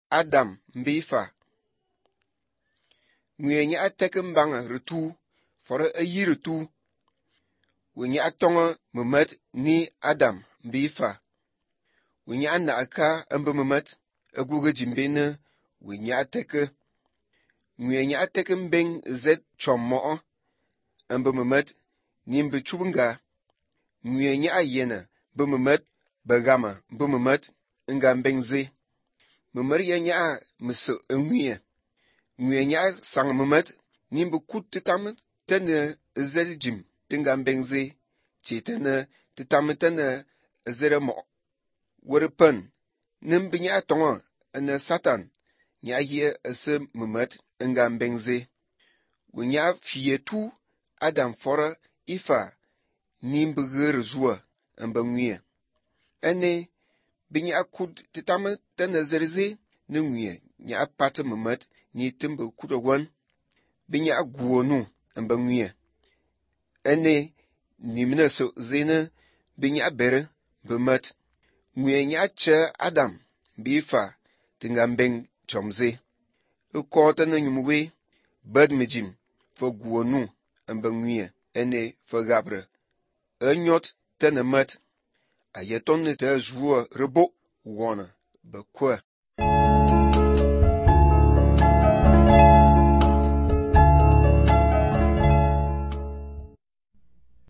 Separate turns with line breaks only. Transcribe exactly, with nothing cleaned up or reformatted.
Adam mbifa. Nguyenya atek mbang retu for a yi retu. Winya atonga mumet ni Adam mbifa. Winya ana aka ambe mumet aguge jimbene winya ateke. Nguyenya ateke mbeng zet chomo ambe mumet ni mbe chubunga. Nguyenya ayena be mumet bagama be mumet nga mbengze. Mumer yenya mse nguye. Nguyenya sang mumet ni mbe kut titam tene zel jim tinga mbengze chitene titam tene zere mo. Werpen nimbe nya tonga ene Satan nya ye ese mumet nga mbengze. Winya fiye tu Adam fora ifa ni mbe gere zua mbe nguye. Ene binya akud titam tene zerze ne nguye nya apate mumet ni timbe kudogon binya aguonu mbe nguye. Ene nimne so zene binya bere bemet nguye nya che Adam bifa tinga mbeng chomze. Ukota na nyumwe bed mijim fo guonu mbe nguye ene fo gabre. Enyot tene met ayeton te zuo rebo wona be kwa.